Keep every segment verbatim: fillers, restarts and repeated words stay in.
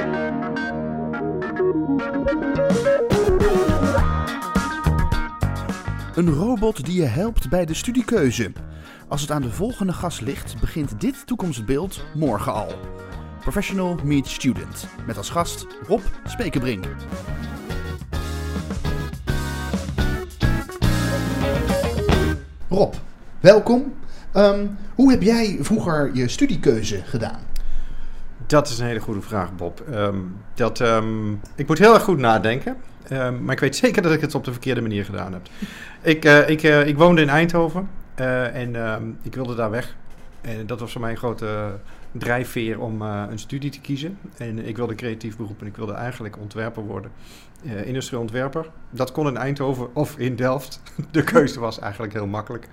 Een robot die je helpt bij de studiekeuze. Als het aan de volgende gast ligt, begint dit toekomstbeeld morgen al. Professional Meet Student. Met als gast Rob Spekenbrink. Rob, welkom. Um, hoe heb jij vroeger je studiekeuze gedaan? Dat is een hele goede vraag, Bob. Um, dat, um, ik moet heel erg goed nadenken. Um, maar ik weet zeker dat ik het op de verkeerde manier gedaan heb. ik, uh, ik, uh, ik woonde in Eindhoven uh, en uh, ik wilde daar weg. En dat was voor mij een grote drijfveer om uh, een studie te kiezen. En ik wilde creatief beroep en ik wilde eigenlijk ontwerper worden. Uh, industrieel ontwerper. Dat kon in Eindhoven of in Delft. De keuze was eigenlijk heel makkelijk.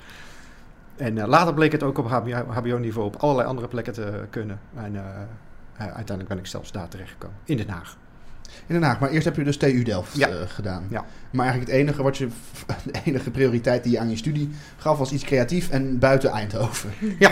En uh, later bleek het ook op H B O-niveau op allerlei andere plekken te kunnen. En uh, uh, uiteindelijk ben ik zelfs daar terechtgekomen. In Den Haag. In Den Haag, maar eerst heb je dus T U Delft ja. uh, gedaan. Ja. Maar eigenlijk het enige, wat je, de enige prioriteit die je aan je studie gaf was iets creatief en buiten Eindhoven. Ja,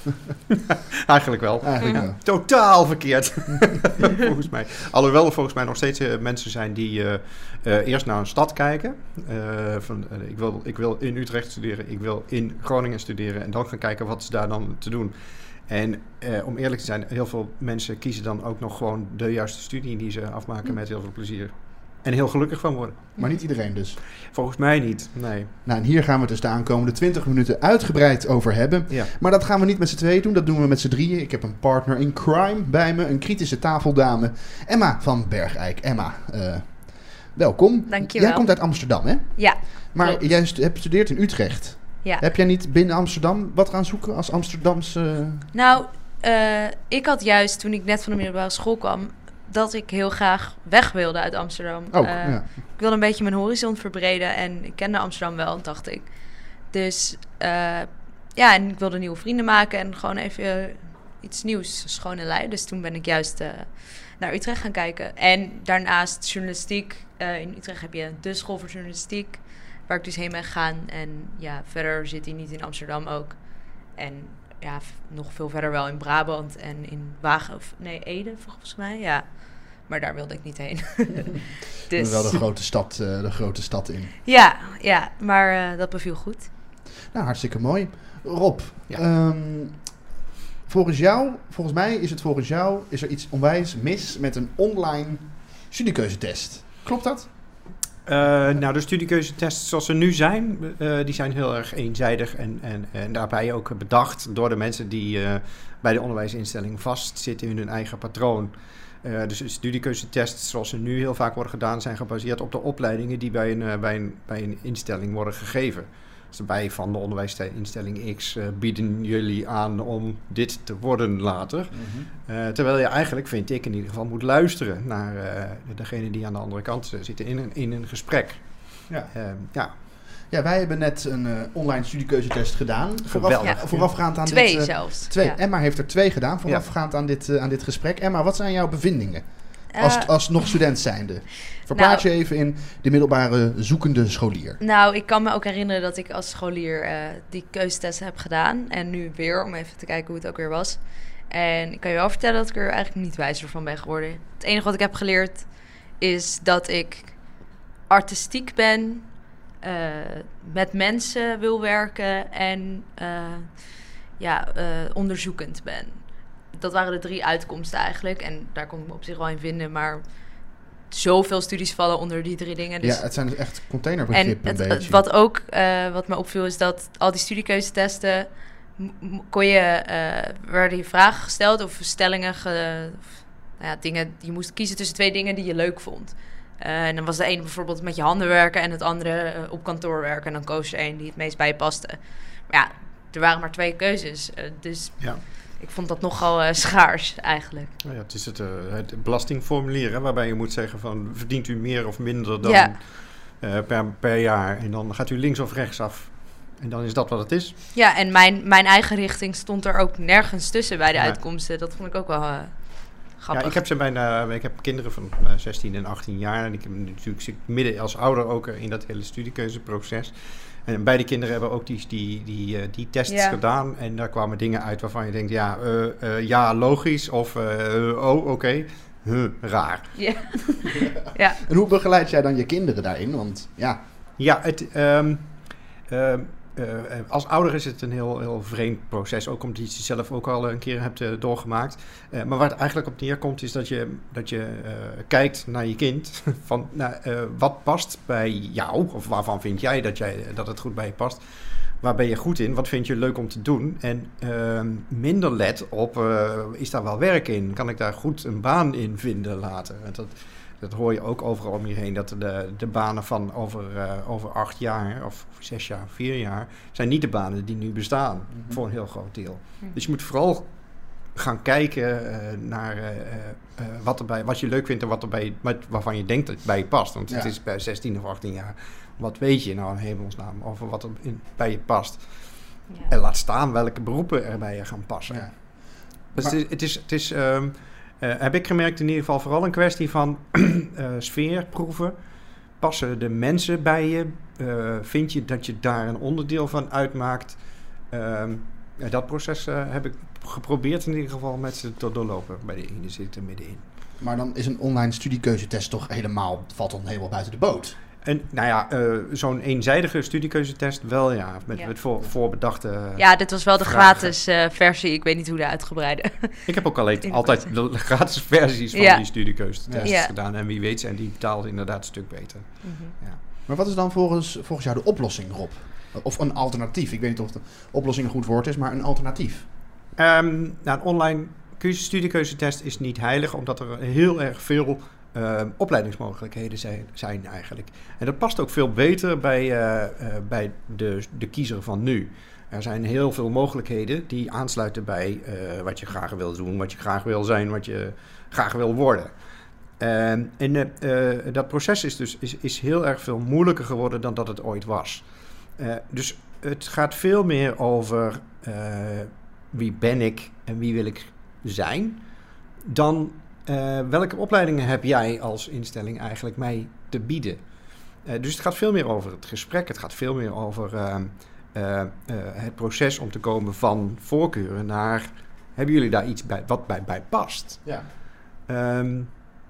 eigenlijk wel. Eigenlijk ja. wel. Totaal verkeerd, volgens mij. Alhoewel er volgens mij nog steeds uh, mensen zijn die uh, uh, eerst naar een stad kijken. Uh, van, uh, ik, wil, ik wil in Utrecht studeren, ik wil in Groningen studeren en dan gaan kijken wat is daar dan te doen. En uh, om eerlijk te zijn, heel veel mensen kiezen dan ook nog gewoon de juiste studie die ze afmaken mm. met heel veel plezier. En heel gelukkig van worden. Maar niet iedereen dus? Volgens mij niet, nee. Nou, en hier gaan we het dus de aankomende twintig minuten uitgebreid over hebben. Ja. Maar dat gaan we niet met z'n tweeën doen, dat doen we met z'n drieën. Ik heb een partner in crime bij me, een kritische tafeldame. Emma van Bergijk. Emma, uh, welkom. Dankjewel. Jij komt uit Amsterdam, hè? Ja. Maar klopt. jij st- hebt gestudeerd in Utrecht. Ja. Heb jij niet binnen Amsterdam wat gaan zoeken als Amsterdamse... Nou, uh, ik had juist toen ik net van de middelbare school kwam, dat ik heel graag weg wilde uit Amsterdam. Oh, uh, ja. Ik wilde een beetje mijn horizon verbreden en ik kende Amsterdam wel, dacht ik. Dus uh, ja, en ik wilde nieuwe vrienden maken en gewoon even uh, iets nieuws, schone lei. Dus toen ben ik juist uh, naar Utrecht gaan kijken. En daarnaast journalistiek. Uh, in Utrecht heb je de school voor journalistiek, waar ik dus heen ben gegaan. En ja, verder zit hij niet in Amsterdam ook. En ja, f- nog veel verder wel in Brabant en in Wagen, of nee, Ede volgens mij, ja. Maar daar wilde ik niet heen. Dus wel de grote stad, uh, de grote stad in. Ja, ja, maar uh, dat beviel goed. Nou, hartstikke mooi. Rob, ja. um, volgens jou, volgens mij is het volgens jou, is er iets onwijs mis met een online studiekeuzetest. Klopt dat? Uh, nou, de studiekeuzetests zoals ze nu zijn, uh, die zijn heel erg eenzijdig en, en, en daarbij ook bedacht door de mensen die uh, bij de onderwijsinstelling vastzitten in hun eigen patroon. Uh, dus de studiekeuzetests zoals ze nu heel vaak worden gedaan, zijn gebaseerd op de opleidingen die bij een, uh, bij een, bij een instelling worden gegeven. Dus bij van de onderwijsinstelling X uh, bieden jullie aan om dit te worden later. Mm-hmm. Uh, terwijl je eigenlijk, vind ik in ieder geval, moet luisteren naar uh, degene die aan de andere kant uh, zitten in een, in een gesprek. Ja. Uh, ja. Ja, wij hebben net een uh, online studiekeuzetest gedaan. Vooraf, ja. Voorafgaand aan twee dit... Twee uh, zelfs. Twee. Ja. Emma heeft er twee gedaan, voorafgaand ja. aan, dit, uh, aan dit gesprek. Emma, wat zijn jouw bevindingen? Als, uh, als nog student zijnde. Verplaats nou, je even in de middelbare zoekende scholier. Nou, ik kan me ook herinneren dat ik als scholier uh, die keuzetest heb gedaan. En nu weer, om even te kijken hoe het ook weer was. En ik kan je wel vertellen dat ik er eigenlijk niet wijzer van ben geworden. Het enige wat ik heb geleerd is dat ik artistiek ben, uh, met mensen wil werken en uh, ja, uh, onderzoekend ben. Dat waren de drie uitkomsten eigenlijk. En daar kon ik me op zich wel in vinden. Maar zoveel studies vallen onder die drie dingen. Dus... Ja, het zijn dus echt containerbegrippen en een het, beetje. Wat ook, uh, wat me opviel, is dat al die studiekeuzetesten... M- kon je, uh, werden je vragen gesteld of stellingen... Ge, of, nou ja, dingen, je moest kiezen tussen twee dingen die je leuk vond. Uh, en dan was de ene bijvoorbeeld met je handen werken... en het andere uh, op kantoor werken. En dan koos je één die het meest bij je paste. Maar ja, er waren maar twee keuzes. Uh, dus... Ja. Ik vond dat nogal uh, schaars eigenlijk. Nou ja, het is het, uh, het belastingformulier, hè, waarbij je moet zeggen van verdient u meer of minder dan ja. uh, per, per jaar. En dan gaat u links of rechts af. En dan is dat wat het is. Ja, en mijn, mijn eigen richting stond er ook nergens tussen bij de ja. uitkomsten. Dat vond ik ook wel uh, grappig. Ja, ik heb, ze bijna, ik heb kinderen van uh, zestien en achttien jaar. En ik heb natuurlijk zit midden als ouder ook in dat hele studiekeuzeproces. En beide kinderen hebben ook die, die, die, uh, die tests ja. gedaan. En daar kwamen dingen uit waarvan je denkt, ja, uh, uh, ja logisch. Of, uh, oh, oké. Okay. huh, raar. Ja. ja. En hoe begeleid jij dan je kinderen daarin? Want ja... Ja, het, um, uh, uh, als ouder is het een heel, heel vreemd proces. Ook omdat je het zelf ook al een keer hebt uh, doorgemaakt. Uh, maar waar het eigenlijk op neerkomt is dat je, dat je uh, kijkt naar je kind. Van, nou, uh, wat past bij jou? Of waarvan vind jij dat, jij dat het goed bij je past? Waar ben je goed in? Wat vind je leuk om te doen? En uh, minder let op, uh, is daar wel werk in? Kan ik daar goed een baan in vinden later? Dat, dat hoor je ook overal om je heen. Dat de, de banen van over, uh, over acht jaar of zes jaar, vier jaar... zijn niet de banen die nu bestaan. Mm-hmm. Voor een heel groot deel. Mm-hmm. Dus je moet vooral gaan kijken uh, naar uh, uh, wat, erbij, wat je leuk vindt... en wat erbij, wat, waarvan je denkt dat het bij je past. Want ja. het is bij zestien of achttien jaar... Wat weet je nou in hemelsnaam over wat er in, bij je past? Ja. En laat staan welke beroepen er bij je gaan passen. Ja. Dus maar, het is, het is, het is um, uh, heb ik gemerkt in ieder geval vooral een kwestie van uh, sfeerproeven. Passen de mensen bij je? Uh, vind je dat je daar een onderdeel van uitmaakt? Um, ja, dat proces uh, heb ik geprobeerd in ieder geval met ze te doorlopen. Bij de ene zit er middenin. Maar dan is een online studiekeuzetest toch helemaal, valt dan helemaal buiten de boot? En nou ja, uh, zo'n eenzijdige studiekeuzetest wel ja, met, ja. met voor, voorbedachte Ja, dit was wel de vragen. gratis uh, versie. Ik weet niet hoe de uitgebreide. Ik heb ook alleen, altijd de gratis versies van ja. die studiekeuzetests ja. gedaan. En wie weet zijn die betaald inderdaad een stuk beter. Mm-hmm. Ja. Maar wat is dan volgens, volgens jou de oplossing, Rob? Of een alternatief? Ik weet niet of de oplossing een goed woord is, maar een alternatief. Um, nou, een online studiekeuzetest is niet heilig, omdat er heel erg veel... Uh, opleidingsmogelijkheden zijn, zijn eigenlijk. En dat past ook veel beter bij, uh, uh, bij de, de kiezer van nu. Er zijn heel veel mogelijkheden die aansluiten bij uh, wat je graag wil doen, wat je graag wil zijn, wat je graag wil worden. Uh, en uh, uh, dat proces is dus is, is heel erg veel moeilijker geworden dan dat het ooit was. Uh, dus het gaat veel meer over uh, wie ben ik en wie wil ik zijn, dan Uh, welke opleidingen heb jij als instelling eigenlijk mij te bieden? Uh, dus het gaat veel meer over het gesprek. Het gaat veel meer over uh, uh, uh, het proces om te komen van voorkeuren naar... Hebben jullie daar iets bij wat bij, bij past? Ja. Um,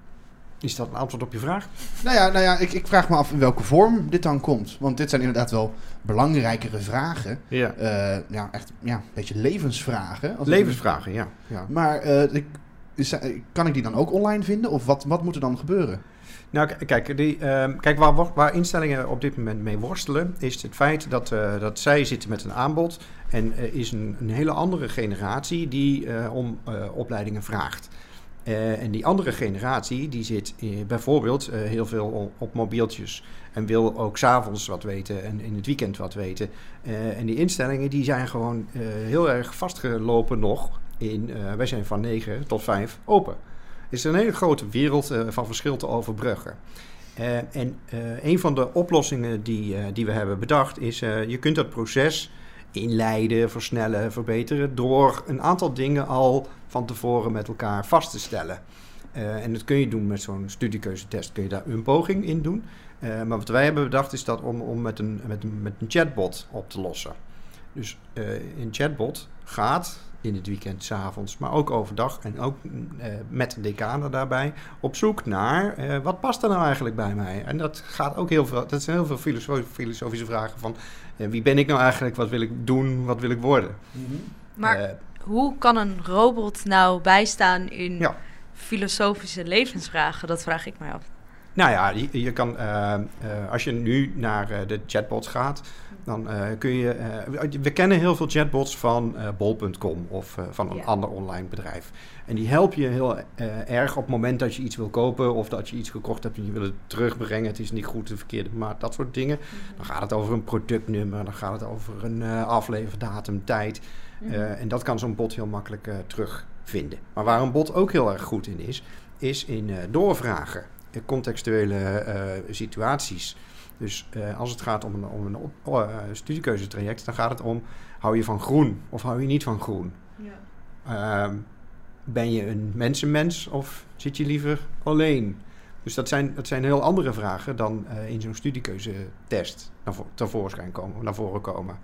is dat een antwoord op je vraag? Nou ja, nou ja ik, ik vraag me af in welke vorm dit dan komt. Want dit zijn inderdaad wel belangrijkere vragen. Ja, uh, ja echt ja, een beetje levensvragen. Als levensvragen, ik... ja, ja. Maar... Uh, ik, Is, kan ik die dan ook online vinden? Of wat, wat moet er dan gebeuren? Nou, k- kijk, die, uh, kijk waar, waar instellingen op dit moment mee worstelen... is het feit dat, uh, dat zij zitten met een aanbod... en er uh, is een, een hele andere generatie die uh, om uh, opleidingen vraagt. Uh, en die andere generatie die zit uh, bijvoorbeeld uh, heel veel op, op mobieltjes... en wil ook 's avonds wat weten en in het weekend wat weten. Uh, en die instellingen die zijn gewoon uh, heel erg vastgelopen nog... In, uh, wij zijn van negen tot vijf open. Het is een hele grote wereld uh, van verschil te overbruggen. Uh, en uh, een van de oplossingen die, uh, die we hebben bedacht is... Uh, je kunt dat proces inleiden, versnellen, verbeteren... door een aantal dingen al van tevoren met elkaar vast te stellen. Uh, en dat kun je doen met zo'n studiekeuzetest. Kun je daar een poging in doen. Uh, maar wat wij hebben bedacht is dat om, om met, een, met, een, met een chatbot op te lossen. Dus uh, een chatbot gaat... in het weekend, 's avonds, maar ook overdag en ook uh, met de decanen daarbij op zoek naar uh, wat past er nou eigenlijk bij mij. En dat gaat ook heel veel, dat zijn heel veel filosof, filosofische vragen van uh, wie ben ik nou eigenlijk, wat wil ik doen, wat wil ik worden. Mm-hmm. Maar uh, hoe kan een robot nou bijstaan in ja. filosofische levensvragen? Dat vraag ik mij af. Nou ja, je, je kan, uh, uh, als je nu naar uh, de chatbots gaat, dan uh, kun je... Uh, we kennen heel veel chatbots van uh, bol punt com of uh, van een ja. ander online bedrijf. En die helpen je heel uh, erg op het moment dat je iets wil kopen of dat je iets gekocht hebt en je wil het terugbrengen. Het is niet goed, de verkeerde maat, dat soort dingen. Mm-hmm. Dan gaat het over een productnummer, dan gaat het over een uh, afleverdatum, tijd. Mm-hmm. Uh, en dat kan zo'n bot heel makkelijk uh, terugvinden. Maar waar een bot ook heel erg goed in is, is in uh, doorvragen. Contextuele uh, situaties. Dus uh, als het gaat om een, om een uh, studiekeuzetraject, dan gaat het om, hou je van groen of hou je niet van groen? Ja. Uh, ben je een mensenmens of zit je liever alleen? Dus dat zijn, dat zijn heel andere vragen dan uh, in zo'n studiekeuzetest naar vo- tevoorschijn komen, naar voren komen.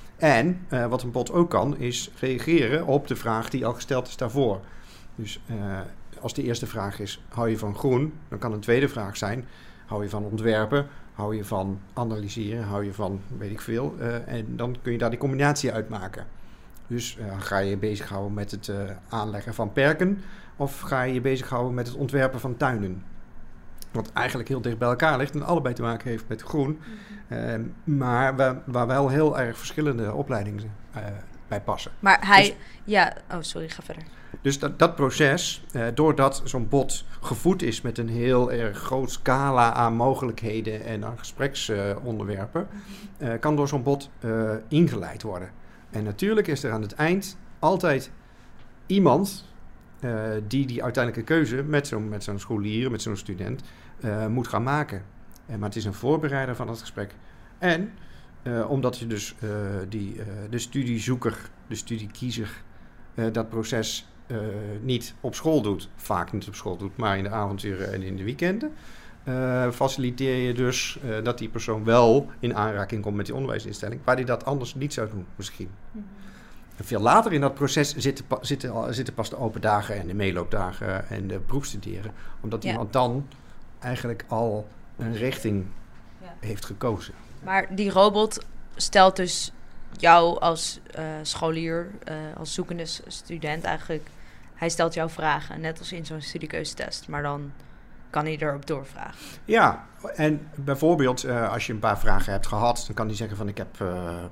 En uh, wat een bot ook kan, is reageren op de vraag die al gesteld is daarvoor. Dus uh, als de eerste vraag is, hou je van groen? Dan kan een tweede vraag zijn, hou je van ontwerpen? Hou je van analyseren? Hou je van weet ik veel? Uh, en dan kun je daar die combinatie uitmaken. Dus uh, ga je je bezighouden met het uh, aanleggen van perken? Of ga je je bezighouden met het ontwerpen van tuinen? Wat eigenlijk heel dicht bij elkaar ligt en allebei te maken heeft met groen. Uh, maar waar, waar wel heel erg verschillende opleidingen uh, bij passen. Maar hij... Dus, ja, oh sorry, ga verder. Dus dat, dat proces, uh, doordat zo'n bot gevoed is met een heel erg groot scala aan mogelijkheden en aan gespreksonderwerpen, uh, uh, kan door zo'n bot uh, ingeleid worden. En natuurlijk is er aan het eind altijd iemand uh, die die uiteindelijke keuze met zo'n, met zo'n scholier, met zo'n student, uh, moet gaan maken. Uh, maar het is een voorbereider van het gesprek. En uh, omdat je dus uh, die, uh, de studiezoeker, de studiekiezer, uh, dat proces uh, niet op school doet, vaak niet op school doet, maar in de avonturen en in de weekenden, Uh, faciliteer je dus uh, dat die persoon wel in aanraking komt met die onderwijsinstelling, waar die dat anders niet zou doen misschien. Mm-hmm. En veel later in dat proces zitten, zitten, zitten pas de open dagen en de meeloopdagen en de proefstuderen, omdat ja. iemand dan eigenlijk al een richting ja. heeft gekozen. Maar die robot stelt dus jou als uh, scholier, uh, als zoekende student eigenlijk, hij stelt jou vragen, net als in zo'n studiekeuzetest, maar dan kan hij erop doorvragen. Ja, en bijvoorbeeld uh, als je een paar vragen hebt gehad, dan kan hij zeggen van ik heb uh,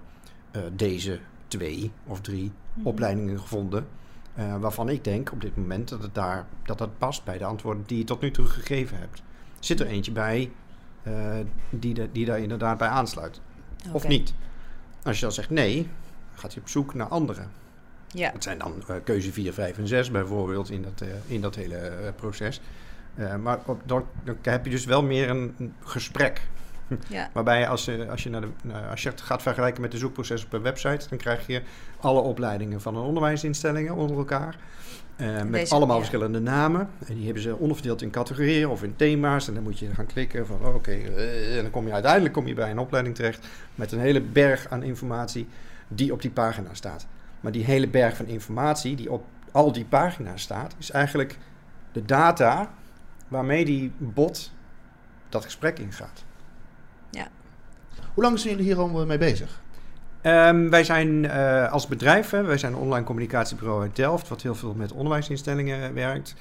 uh, deze twee of drie mm-hmm. opleidingen gevonden, uh, waarvan ik denk op dit moment dat het daar dat dat past bij de antwoorden die je tot nu toe gegeven hebt. Zit er eentje bij uh, die, de, die daar inderdaad bij aansluit? Okay. Of niet? Als je dan zegt nee, gaat hij op zoek naar andere. Ja. Dat zijn dan uh, keuze vier, vijf en zes bijvoorbeeld in dat, uh, in dat hele uh, proces. Uh, maar op, dan, dan heb je dus wel meer een, een gesprek. Ja. Waarbij als, uh, als, je naar de, uh, als je het gaat vergelijken met de zoekproces op een website, dan krijg je alle opleidingen van een onderwijsinstellingen onder elkaar. Uh, met Deze, allemaal ja. verschillende namen. En die hebben ze onderverdeeld in categorieën of in thema's. En dan moet je gaan klikken van oh, oké. Okay, uh, en dan kom je uiteindelijk kom je bij een opleiding terecht met een hele berg aan informatie die op die pagina staat. Maar die hele berg van informatie die op al die pagina's staat, is eigenlijk de data waarmee die bot dat gesprek ingaat. Ja. Hoe lang zijn jullie hier al mee bezig? Um, wij zijn uh, als bedrijf, hè, wij zijn een online communicatiebureau uit Delft, wat heel veel met onderwijsinstellingen werkt.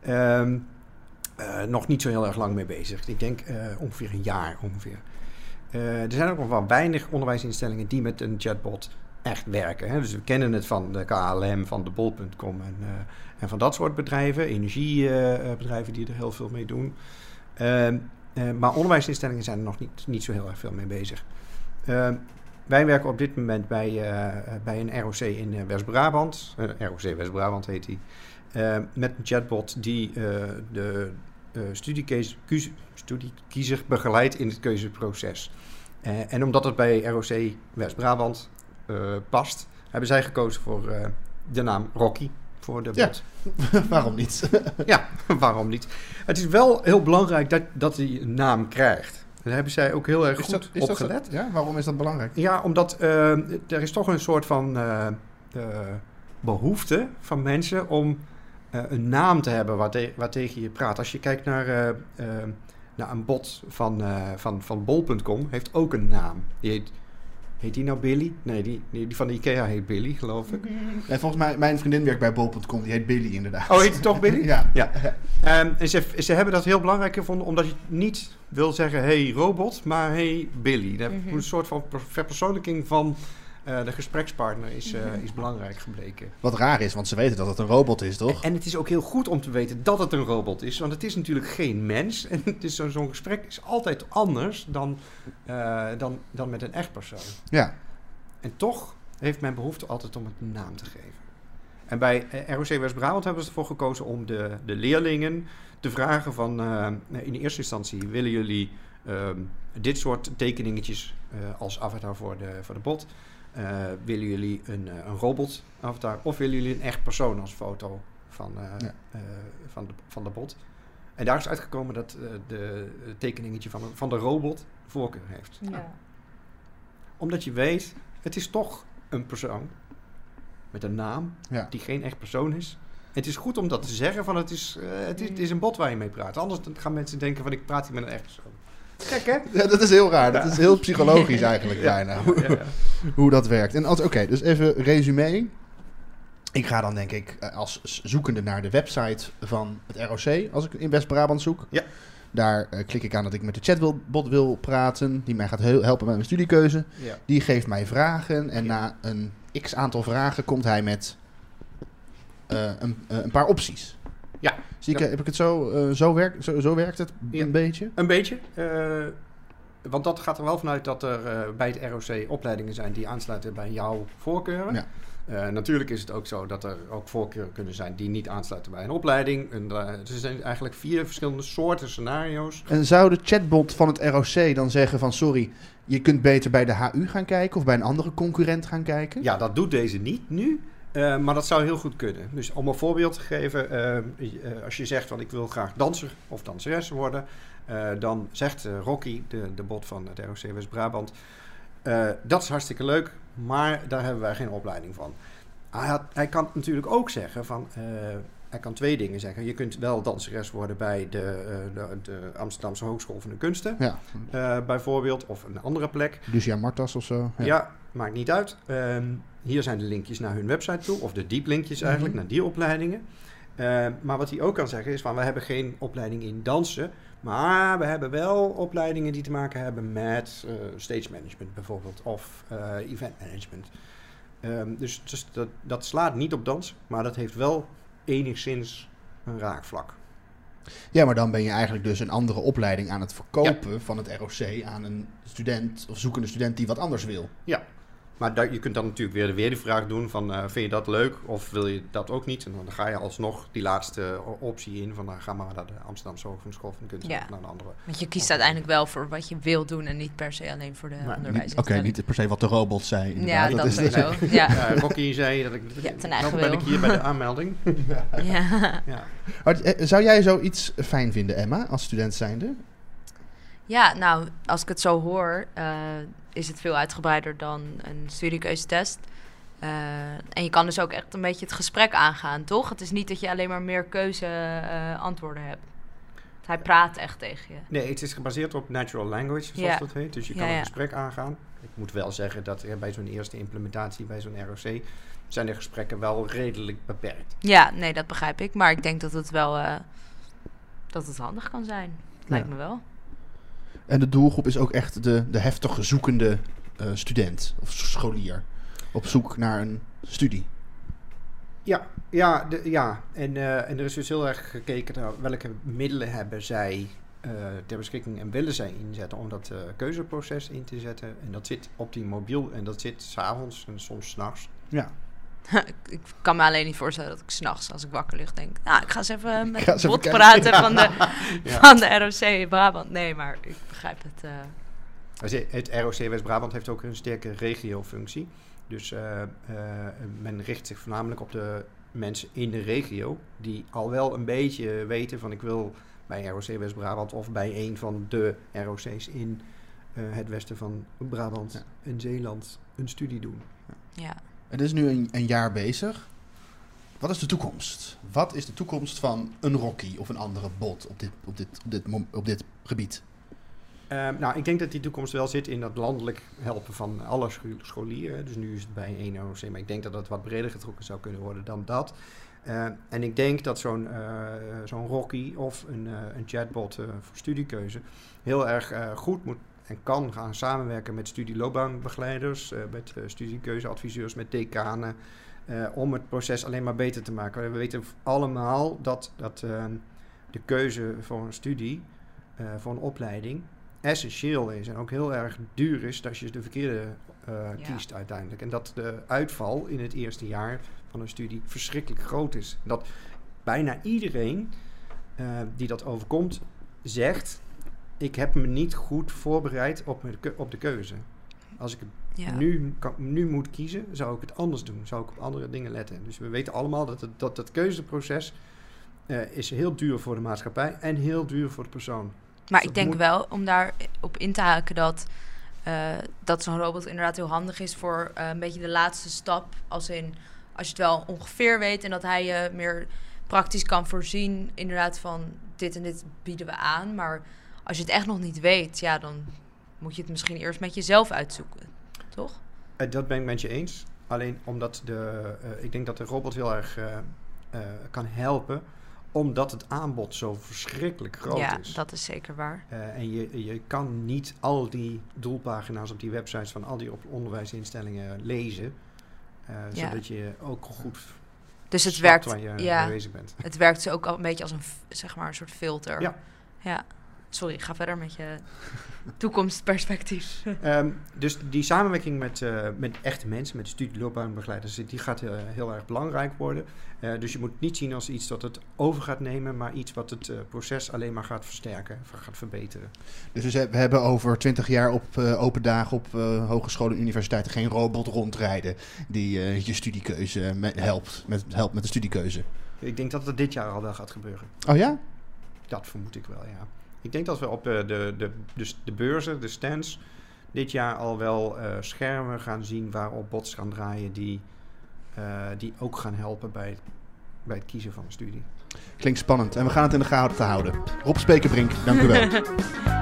Um, uh, nog niet zo heel erg lang mee bezig. Ik denk uh, ongeveer een jaar ongeveer. Uh, er zijn ook nog wel weinig onderwijsinstellingen die met een chatbot echt werken. Hè. Dus we kennen het van de K L M, van de bol punt com en, uh, en van dat soort bedrijven. Energiebedrijven uh, die er heel veel mee doen. Uh, uh, maar onderwijsinstellingen zijn er nog niet, niet zo heel erg veel mee bezig. Uh, wij werken op dit moment bij, uh, bij een R O C in uh, West-Brabant. Uh, R O C West-Brabant heet die. Uh, met een chatbot die uh, de uh, studiekeuze, studiekiezer begeleidt in het keuzeproces. Uh, en omdat het bij R O C West-Brabant uh, past, hebben zij gekozen voor uh, de naam Rocky voor de bot. Ja, waarom niet? Ja, waarom niet? Het is wel heel belangrijk dat, dat hij een naam krijgt. Daar hebben zij ook heel erg is goed dat, is op dat gelet. Ja, waarom is dat belangrijk? Ja, omdat uh, er is toch een soort van uh, uh, behoefte van mensen om uh, een naam te hebben waar, te, waar tegen je praat. Als je kijkt naar, uh, uh, naar een bot van, uh, van, van bol punt com, heeft ook een naam. Die heet, heet die nou Billy? Nee, die, die van de IKEA heet Billy, geloof ik. Nee, volgens mij, mijn vriendin werkt bij bol punt com, die heet Billy inderdaad. Oh, heet die toch Billy? Ja. ja. Um, en ze, ze hebben dat heel belangrijk gevonden, omdat je niet wil zeggen, hey robot, maar hey Billy. Dat mm-hmm. Een soort van verpersoonlijking van uh, de gesprekspartner is, uh, is belangrijk gebleken. Wat raar is, want ze weten dat het een robot is, toch? En, en het is ook heel goed om te weten dat het een robot is, want het is natuurlijk geen mens. En het is zo, zo'n gesprek is altijd anders dan, uh, dan, dan met een echt persoon. Ja. En toch heeft men behoefte altijd om het een naam te geven. En bij R O C West-Brabant hebben ze ervoor gekozen om de, de leerlingen te vragen van, uh, in eerste instantie willen jullie uh, dit soort tekeningetjes uh, als avatar voor de, voor de bot? Uh, willen jullie een, uh, een robot avatar of willen jullie een echt persoon als foto van, uh, ja. uh, van, de, van de bot? En daar is uitgekomen dat uh, de tekeningetje van, van de robot voorkeur heeft. Ja. Omdat je weet, het is toch een persoon met een naam, ja. die geen echt persoon is. Het is goed om dat te zeggen, van het is, uh, het is, het is een bot waar je mee praat. Anders gaan mensen denken van ik praat hier met een echte persoon. Gek, hè? Ja, dat is heel raar. Dat is heel psychologisch eigenlijk ja. bijna. Ja, ja. Hoe dat werkt. En als, oké, okay, dus even resume. Ik ga dan denk ik als zoekende naar de website van het R O C als ik in West-Brabant zoek. Ja. Daar uh, klik ik aan dat ik met de chatbot wil praten. Die mij gaat he- helpen met mijn studiekeuze. Ja. Die geeft mij vragen. En Ja. na een x aantal vragen komt hij met uh, een, uh, een paar opties. Ja. Zie ik, Ja. heb ik het zo, uh, zo, werk, zo, zo werkt het Ja. een beetje? Een beetje. Uh, want dat gaat er wel vanuit dat er uh, bij het R O C opleidingen zijn die aansluiten bij jouw voorkeuren. Ja. Uh, natuurlijk is het ook zo dat er ook voorkeuren kunnen zijn die niet aansluiten bij een opleiding. En, uh, er zijn eigenlijk vier verschillende soorten scenario's. En zou de chatbot van het R O C dan zeggen van sorry, je kunt beter bij de H U gaan kijken of bij een andere concurrent gaan kijken? Ja, dat doet deze niet nu. Uh, maar dat zou heel goed kunnen. Dus om een voorbeeld te geven, uh, uh, als je zegt van ik wil graag danser of danseres worden, uh, dan zegt uh, Rocky, de, de bot van het R O C West-Brabant, uh, dat is hartstikke leuk, maar daar hebben wij geen opleiding van. Hij, had, hij kan natuurlijk ook zeggen van, uh, hij kan twee dingen zeggen. Je kunt wel danseres worden bij de, uh, de, de Amsterdamse Hogeschool van de Kunsten, Ja. uh, bijvoorbeeld, of een andere plek. Lucia Martas of zo. Ja, ja maakt niet uit. Um, hier zijn de linkjes naar hun website toe, of de diep linkjes eigenlijk, mm-hmm. naar die opleidingen. Uh, maar wat hij ook kan zeggen is van, we hebben geen opleiding in dansen, maar we hebben wel opleidingen die te maken hebben met uh, stage management bijvoorbeeld, of uh, event management. Um, dus dus dat, dat slaat niet op dans, maar dat heeft wel enigszins een raakvlak. Ja, maar dan ben je eigenlijk dus een andere opleiding aan het verkopen Ja. van het R O C aan een student of zoekende student die wat anders wil. Ja. Maar da- je kunt dan natuurlijk weer, weer de vraag doen van, uh, vind je dat leuk of wil je dat ook niet? En dan ga je alsnog die laatste optie in van, uh, ga maar naar de Amsterdamse Hogeschool van de Kunsten Ja. of naar een andere. Want je kiest uiteindelijk wel voor wat je wil doen en niet per se alleen voor de Nee, onderwijs. Oké, okay, niet per se wat de robot zei. Ja, dat, dat is dus- sowieso. Ja. Ja, Rocky zei dat ik... Ja, ten eigen nou ben wil. ik hier bij de aanmelding. Ja. Ja. Maar, eh, zou jij zoiets fijn vinden, Emma, als student zijnde? Ja, nou, als ik het zo hoor, uh, is het veel uitgebreider dan een studiekeuzetest. Uh, en je kan dus ook echt een beetje het gesprek aangaan, toch? Het is niet dat je alleen maar meer keuze uh, antwoorden hebt. Hij praat echt tegen je. Nee, het is gebaseerd op natural language, zoals Ja. dat heet. Dus je kan Ja, ja. een gesprek aangaan. Ik moet wel zeggen dat er bij zo'n eerste implementatie bij zo'n R O C zijn de gesprekken wel redelijk beperkt. Ja, nee, dat begrijp ik. Maar ik denk dat het wel uh, dat het handig kan zijn. Lijkt Ja. me wel. En de doelgroep is ook echt de, de heftig zoekende uh, student of scholier. Op zoek naar een studie. Ja, ja, de, ja. En, uh, en er is dus heel erg gekeken naar welke middelen hebben zij uh, ter beschikking en willen zij inzetten om dat uh, keuzeproces in te zetten. En dat zit op die mobiel en dat zit 's avonds en soms 's nachts. Ja. Ik kan me alleen niet voorstellen dat ik 's nachts als ik wakker lig denk, nou, ik ga eens even met ga eens de even bot kijken. praten van de, Ja. van de R O C Brabant. Nee, maar ik begrijp het. Uh, Dus het R O C West-Brabant heeft ook een sterke regiofunctie. Dus uh, uh, men richt zich voornamelijk op de mensen in de regio die al wel een beetje weten van ik wil bij R O C West-Brabant of bij een van de R O C's in uh, het westen van Brabant Ja. en Zeeland een studie doen. ja. Het is nu een, een jaar bezig. Wat is de toekomst? Wat is de toekomst van een Rocky of een andere bot op dit, op dit, op dit, mom- op dit gebied? Uh, nou, ik denk dat die toekomst wel zit in dat landelijk helpen van alle scho- scholieren. Dus nu is het bij één R O C, maar ik denk dat dat wat breder getrokken zou kunnen worden dan dat. Uh, en ik denk dat zo'n, uh, zo'n Rocky of een, uh, een chatbot uh, voor studiekeuze heel erg uh, goed moet en kan gaan samenwerken met studieloopbaanbegeleiders, uh, met uh, studiekeuzeadviseurs, met decanen, uh, om het proces alleen maar beter te maken. We weten allemaal dat, dat uh, de keuze voor een studie, uh, voor een opleiding, essentieel is en ook heel erg duur is als je de verkeerde uh, Ja. kiest uiteindelijk. En dat de uitval in het eerste jaar van een studie verschrikkelijk groot is. Dat bijna iedereen uh, die dat overkomt zegt, ik heb me niet goed voorbereid op, mijn ke- op de keuze. Als ik het Ja. nu, kan, nu moet kiezen, zou ik het anders doen. Zou ik op andere dingen letten. Dus we weten allemaal dat het, dat het keuzeproces uh, is heel duur voor de maatschappij en heel duur voor de persoon. Maar Dus ik dat denk moet- wel, om daar op in te haken, dat, uh, dat zo'n robot inderdaad heel handig is voor uh, een beetje de laatste stap. Als in, als je het wel ongeveer weet en dat hij je meer praktisch kan voorzien, inderdaad van dit en dit bieden we aan. Maar als je het echt nog niet weet, ja, dan moet je het misschien eerst met jezelf uitzoeken, toch? Uh, dat ben ik met je eens. Alleen omdat de, uh, ik denk dat de robot heel erg uh, uh, kan helpen, omdat het aanbod zo verschrikkelijk groot ja, is. Ja, dat is zeker waar. Uh, en je, je kan niet al die doelpagina's op die websites van al die op onderwijsinstellingen lezen, uh, ja. zodat je ook goed dus het werkt, waar je ja, mee bezig bent. Het werkt ook al een beetje als een, zeg maar, een soort filter. Ja. Ja. Sorry, ga verder met je toekomstperspectief. um, dus die samenwerking met, uh, met echte mensen, met studieloopbaanbegeleiders, die gaat uh, heel erg belangrijk worden. Uh, dus je moet niet zien als iets dat het over gaat nemen, maar iets wat het uh, proces alleen maar gaat versterken, gaat verbeteren. Dus we hebben over twintig jaar op uh, open dagen op uh, hogescholen en universiteiten geen robot rondrijden die uh, je studiekeuze met, helpt, met, helpt met de studiekeuze. Ik denk dat het dit jaar al wel gaat gebeuren. Oh ja? Dat vermoed ik wel, ja. Ik denk dat we op de, de, de, de, de beurzen, de stands, dit jaar al wel uh, schermen gaan zien waarop bots gaan draaien die, uh, die ook gaan helpen bij, bij het kiezen van een studie. Klinkt spannend en we gaan het in de gaten houden. Rob Spekerbrink, dank u wel.